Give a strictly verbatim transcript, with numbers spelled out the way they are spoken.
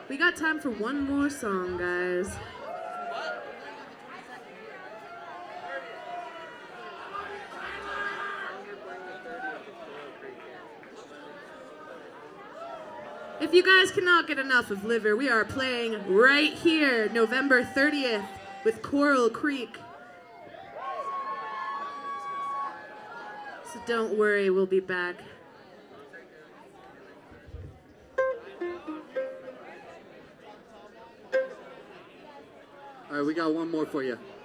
We got time for one more song, guys. If you guys cannot get enough of Liver, we are playing right here, November thirtieth, with Coral Creek. So don't worry, we'll be back. All right, we got one more for you.